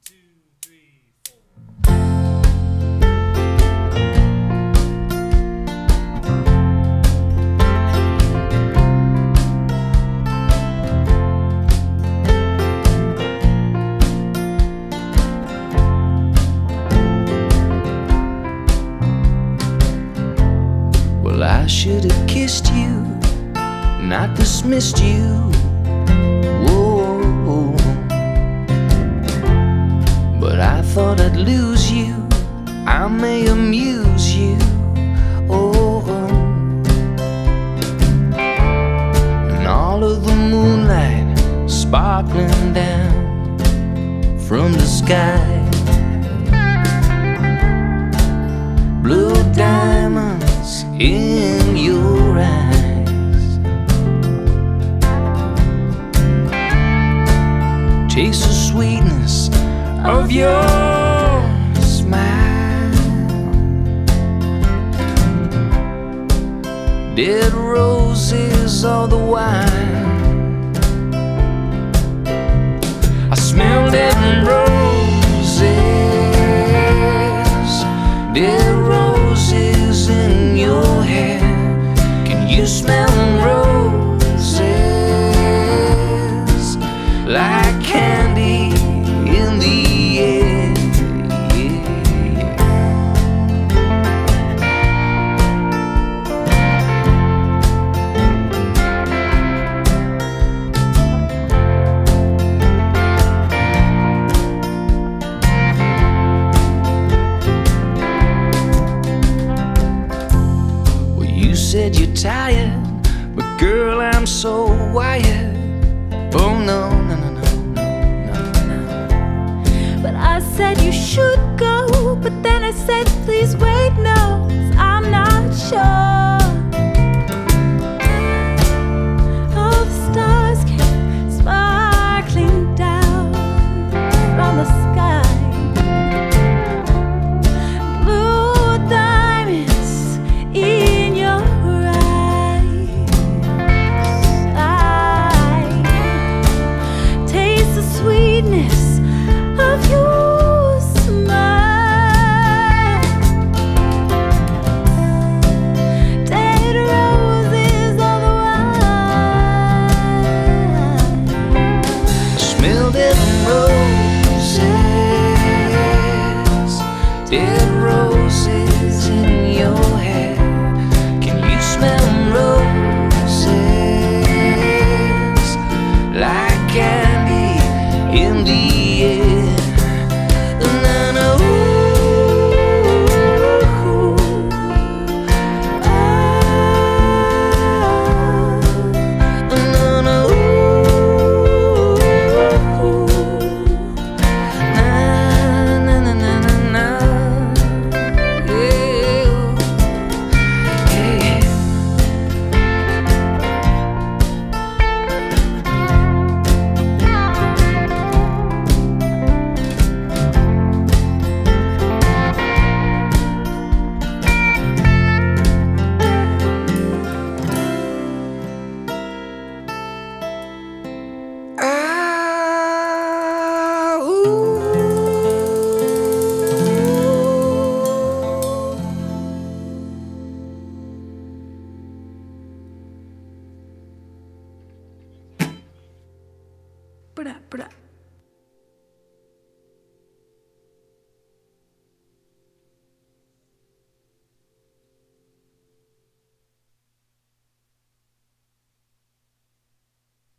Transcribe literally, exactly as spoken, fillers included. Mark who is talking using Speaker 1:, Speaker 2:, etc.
Speaker 1: Well, I should have kissed you, not dismissed you. Whoa, but I thought I'd lose you. I may amuse you. Oh, and all of the moonlight sparkling down from the sky. Blue diamonds in your eyes, taste the sweetness of your smile. Dead roses all the while. I smell dead roses, dead roses in your hair. Can you smell roses like candy in the air? Well, you said you're tired, but girl, I'm so wired. Oh no, no, no, no, no, no.
Speaker 2: But I said you should go, but then I said please wait, no, 'cause I'm not sure. All the stars came sparkling down from the sky. Blue diamonds in your eyes. I taste the sweetness of your smile. Dead roses all the while.
Speaker 1: Smell dead roses, dead roses in your hair. Can you smell roses like candy in the air?